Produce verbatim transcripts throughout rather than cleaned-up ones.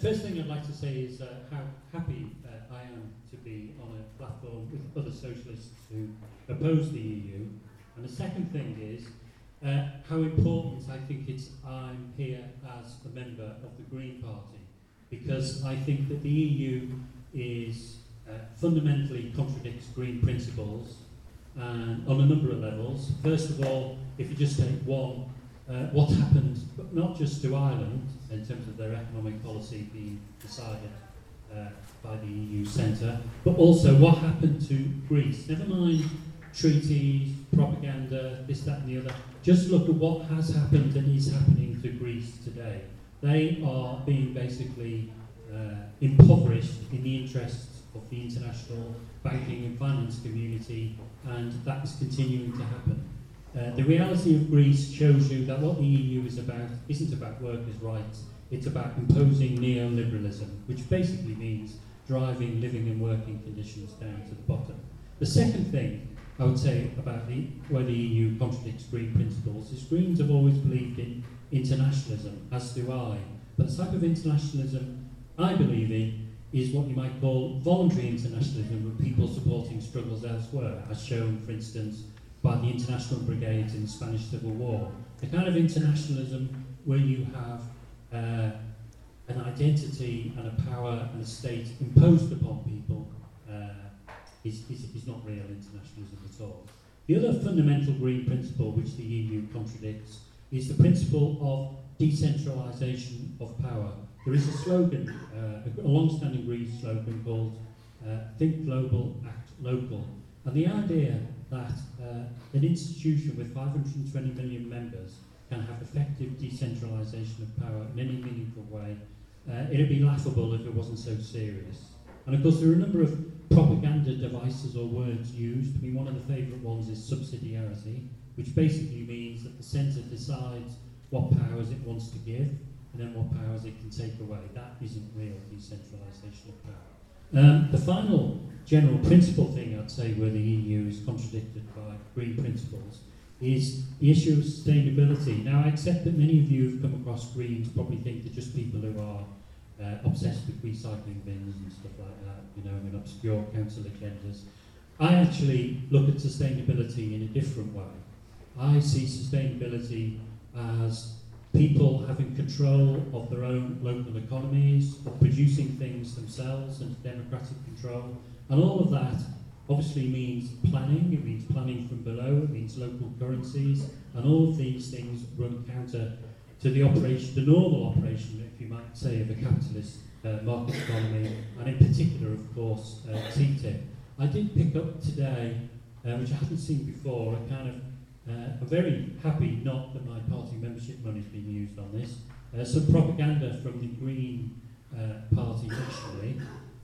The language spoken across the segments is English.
first thing I'd like to say is uh, how happy uh, I am to be on a platform with other socialists who oppose the E U. And the second thing is uh, how important I think it's I'm here as a member of the Green Party, because I think that the E U is uh, fundamentally contradicts Green principles and on a number of levels. First of all, if you just take one, uh, what happened, but not just to Ireland in terms of their economic policy being decided uh, by the E U centre, but also what happened to Greece. Never mind treaties, propaganda, this, that and the other. Just look at what has happened and is happening to Greece today. They are being basically uh, impoverished in the interests of the international banking and finance community, and that is continuing to happen. Uh, the reality of Greece shows you that what the E U is about isn't about workers' rights, it's about imposing neoliberalism, which basically means driving living and working conditions down to the bottom. The second thing I would say about the, where the E U contradicts Green principles is Greens have always believed in internationalism, as do I. But the type of internationalism I believe in is what you might call voluntary internationalism, with people supporting struggles elsewhere, as shown, for instance, by the international brigades in the Spanish Civil War. The kind of internationalism where you have uh, an identity and a power and a state imposed upon people uh, is, is, is not real internationalism at all. The other fundamental Green principle which the E U contradicts is the principle of decentralisation of power. There is a slogan, uh, a long-standing Green slogan called uh, Think Global, Act Local. And the idea that uh, an institution with five hundred twenty million members can have effective decentralisation of power in any meaningful way, uh, it would be laughable if it wasn't so serious. And of course there are a number of propaganda devices or words used. I mean, one of the favourite ones is subsidiarity, which basically means that the centre decides what powers it wants to give and then what powers it can take away. That isn't real decentralisation of power. Um, the final general principle thing I'd say where the E U is contradicted by Green principles is the issue of sustainability. Now, I accept that many of you who've come across Greens probably think they're just people who are uh, obsessed with recycling bins and stuff like that, you know, and obscure council agendas. I actually look at sustainability in a different way. I see sustainability as people having control of their own local economies, of producing things themselves and democratic control. And all of that obviously means planning, it means planning from below, it means local currencies, and all of these things run counter to the operation, the normal operation, if you might say, of a capitalist uh, market economy, and in particular, of course, uh, T T I P. I did pick up today, uh, which I hadn't seen before, a kind of Uh, I'm very happy not that my party membership money is being used on this. Uh, some propaganda from the Green uh, Party dictionary,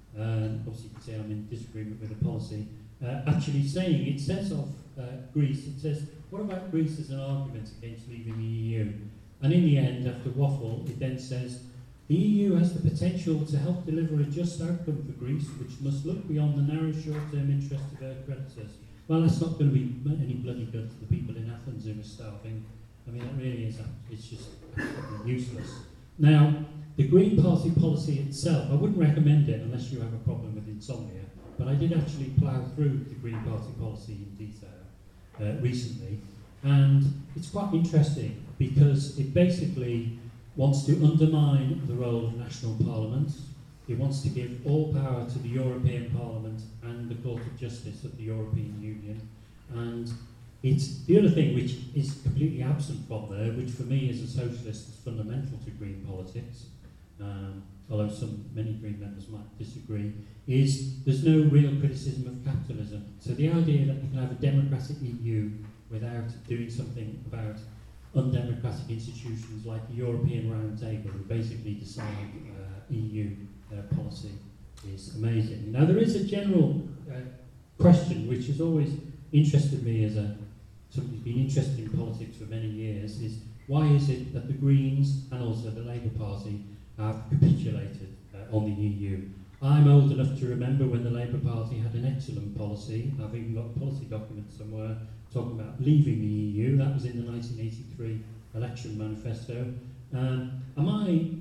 and obviously you can say I'm in disagreement with the policy, uh, actually saying, it says of uh, Greece, it says, what about Greece as an argument against leaving the E U? And in the end, after waffle, it then says, the E U has the potential to help deliver a just outcome for Greece, which must look beyond the narrow short-term interest of her creditors. Well, that's not going to be any bloody good to the people in Athens who are starving. I mean, it really is, it's just absolutely useless. Now, the Green Party policy itself, I wouldn't recommend it unless you have a problem with insomnia, but I did actually plough through the Green Party policy in detail uh, recently, and it's quite interesting because it basically wants to undermine the role of national parliaments. It wants to give all power to the European Parliament and the Court of Justice of the European Union. And it's the other thing which is completely absent from there, which for me as a socialist is fundamental to Green politics, um, although some many Green members might disagree, is there's no real criticism of capitalism. So the idea that you can have a democratic E U without doing something about undemocratic institutions like the European Round Table, who basically decide uh, E U Uh, policy, is amazing. Now, there is a general uh, question which has always interested me as a somebody who's been interested in politics for many years, is why is it that the Greens and also the Labour Party have capitulated uh, on the E U? I'm old enough to remember when the Labour Party had an excellent policy. I've even got a policy document somewhere talking about leaving the E U. That was in the nineteen eighty-three election manifesto. Um, am I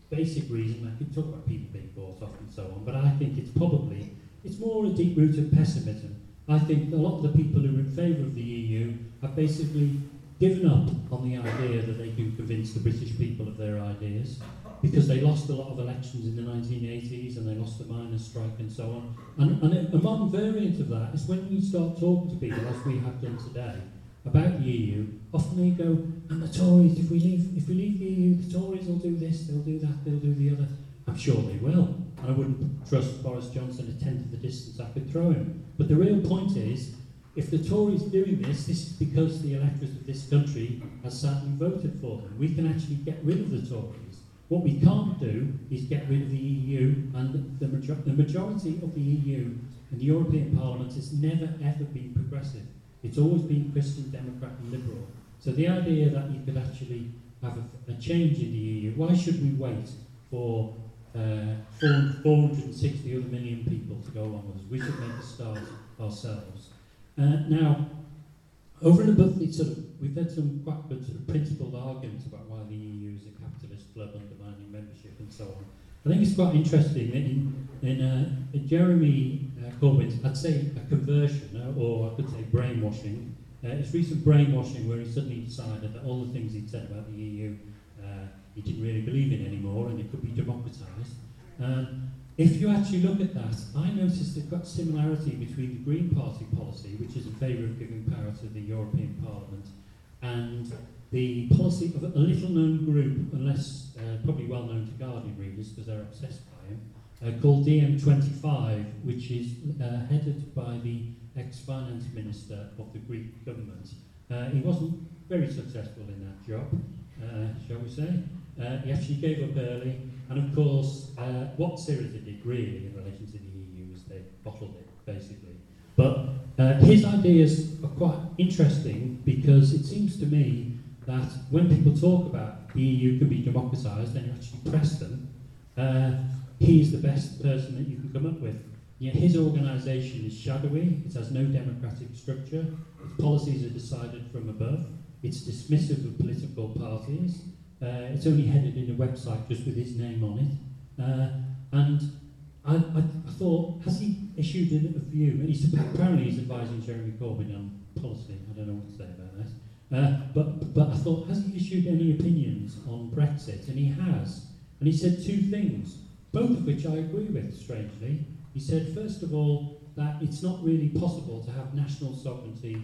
basic reason. I could talk about people being bought off and so on, but I think it's probably, it's more a deep-rooted pessimism. I think a lot of the people who are in favour of the E U have basically given up on the idea that they can convince the British people of their ideas, because they lost a lot of elections in the nineteen eighties and they lost the miners' strike and so on. And, and a, a modern variant of that is when we start talking to people, as we have done today, about the E U, often they go, and the Tories, if we leave if we leave the E U, the Tories will do this, they'll do that, they'll do the other. I'm sure they will. And I wouldn't trust Boris Johnson a tenth of the distance I could throw him. But the real point is, if the Tories are doing this, this is because the electorate of this country has sat and voted for them. We can actually get rid of the Tories. What we can't do is get rid of the E U, and the, the, major the majority of the E U and the European Parliament has never ever been progressive. It's always been Christian, Democrat and Liberal. So the idea that you could actually have a, a change in the E U, why should we wait for uh, four hundred sixty other million people to go along with us? We should make a start ourselves. Uh, now, over and above the sort of, we've had some quite good sort of principled arguments about why the E U is a capitalist club undermining membership and so on. I think it's quite interesting that in, in, uh, in Jeremy uh, Corbyn's, I'd say a conversion, uh, or I could say brainwashing, uh, his recent brainwashing where he suddenly decided that all the things he'd said about the E U uh, he didn't really believe in anymore and it could be democratised. Um, if you actually look at that, I noticed a quite similarity between the Green Party policy, which is in favour of giving power to the European Parliament, and the policy of a little-known group, unless uh, probably well-known to Guardian readers because they're obsessed by him, uh, called D M twenty-five, which is uh, headed by the ex-finance minister of the Greek government. Uh, he wasn't very successful in that job, uh, shall we say. Uh, he actually gave up early, and of course, uh, what Syriza did really in relation to the E U is they bottled it, basically. But uh, his ideas are quite interesting because it seems to me that when people talk about the E U can be democratised and you actually press them, uh, he's the best person that you can come up with. Yet his organisation is shadowy, it has no democratic structure, its policies are decided from above, it's dismissive of political parties, uh, it's only headed in a website just with his name on it. Uh, and I, I, I thought, has he issued a, a view? And he's, apparently he's advising Jeremy Corbyn on policy, I don't know what to say about that. Uh, but, but I thought, has he issued any opinions on Brexit? And he has. And he said two things, both of which I agree with, strangely. He said, first of all, that it's not really possible to have national sovereignty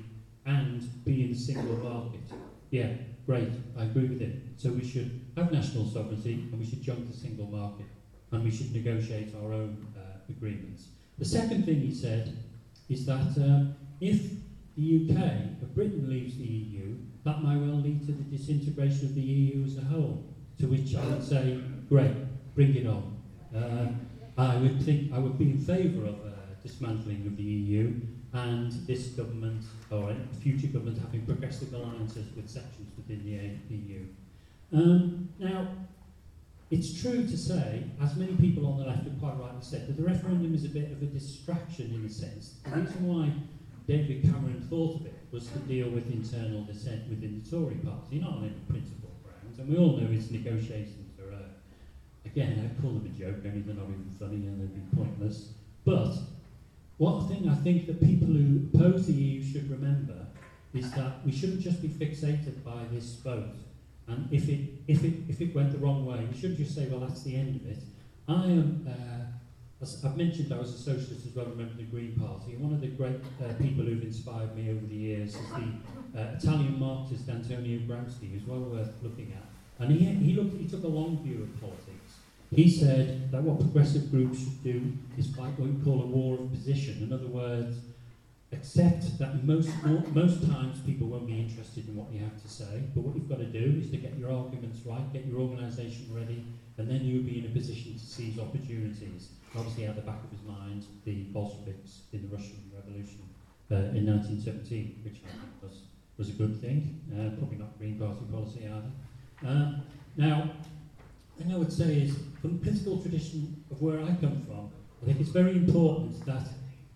and be in a single market. Yeah, great, I agree with him. So we should have national sovereignty and we should jump the single market and we should negotiate our own uh, agreements. The second thing he said is that uh, if the U K, if Britain leaves the E U, that might well lead to the disintegration of the E U as a whole, to which I would say, great, bring it on. Uh, I would think I would be in favour of uh, dismantling of the E U and this government, or a future government, having progressive alliances with sections within the E U. Um, now, it's true to say, as many people on the left have quite rightly said, that the referendum is a bit of a distraction in a sense. The reason why David Cameron thought of it was to deal with internal dissent within the Tory party, not on any principle grounds, and we all know his negotiations are, uh, again, I call them a joke, only they're not even funny and they'd be pointless. But one thing I think that people who oppose the E U should remember is that we shouldn't just be fixated by this vote. And if it, if it, if it went the wrong way, we shouldn't just say, well, that's the end of it. I am, uh, as I've mentioned, I was a socialist as well, a member of the Green Party, and one of the great uh, people who've inspired me over the years is the uh, Italian Marxist Antonio Gramsci, who's well worth looking at. And he, he, looked, he took a long view of politics. He said that what progressive groups should do is fight what we call a war of position. In other words, accept that most, most times people won't be interested in what you have to say, but what you've got to do is to get your arguments right, get your organisation ready, and then you'll be in a position to seize opportunities. Obviously, at the back of his mind, the Bolsheviks in the Russian Revolution uh, in nineteen seventeen, which I think was, was a good thing, uh, probably not Green Party policy either. Um, now, the thing I would say is, from the political tradition of where I come from, I think it's very important that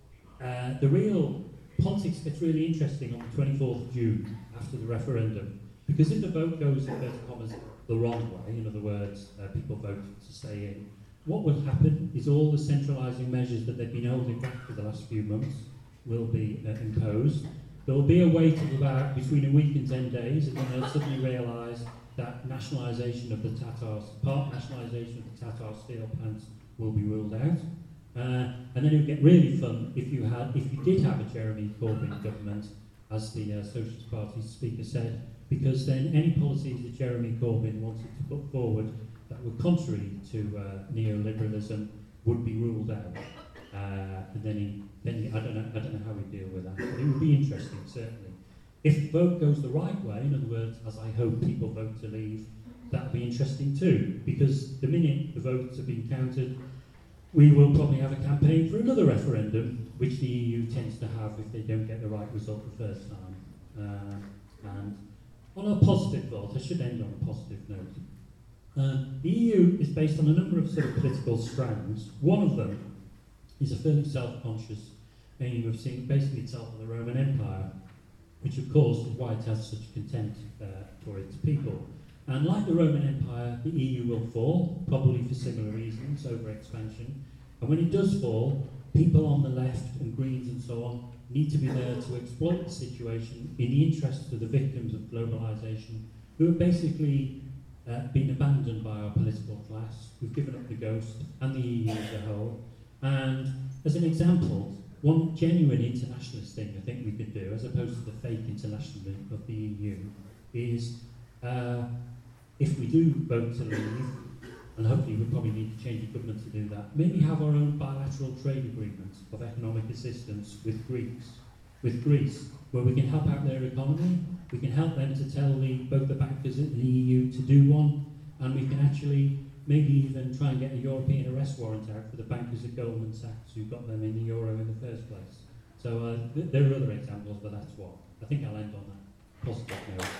uh, the real politics gets really interesting on the twenty-fourth of June after the referendum, because if the vote goes in inverted commas the wrong way, in other words, uh, people vote to stay in, what will happen is all the centralising measures that they've been holding back for the last few months will be uh, imposed. There will be a wait of about between a week and ten days, and then they'll suddenly realise that nationalisation of the Tatar, part nationalisation of the Tatar steel plants will be ruled out. Uh, and then it would get really fun if you had, if you did have a Jeremy Corbyn government, as the uh, Socialist Party speaker said, because then any policies that Jeremy Corbyn wanted to put forward that were contrary to uh, neoliberalism would be ruled out. Uh, and then, he, then he, I don't know, I don't know how we deal with that. But it would be interesting, certainly. If the vote goes the right way, in other words, as I hope people vote to leave, that would be interesting too, because the minute the votes have been counted, we will probably have a campaign for another referendum, which the E U tends to have if they don't get the right result the first time. Uh, and on a positive vote, I should end on a positive note. Um, the E U is based on a number of sort of political strands. One of them is a fairly self-conscious aim of seeing basing itself on the Roman Empire, which of course is why it has such contempt uh, for its people. And like the Roman Empire, the E U will fall, probably for similar reasons, over-expansion. And when it does fall, people on the left and Greens and so on need to be there to exploit the situation in the interest of the victims of globalisation, who have basically uh, been abandoned by our political class, who've given up the ghost, and the E U as a whole. And as an example, one genuine internationalist thing I think we could do, as opposed to the fake internationalism of the E U, is uh, if we do vote to leave, and hopefully we probably need to change the government to do that, maybe have our own bilateral trade agreement of economic assistance with Greeks, with Greece, where we can help out their economy, we can help them to tell the, both the bankers in the E U to do one, and we can actually maybe even try and get a European arrest warrant out for the bankers at Goldman Sachs who got them in the euro in the first place. So uh, th there are other examples, but that's what. I think I'll end on that positive note.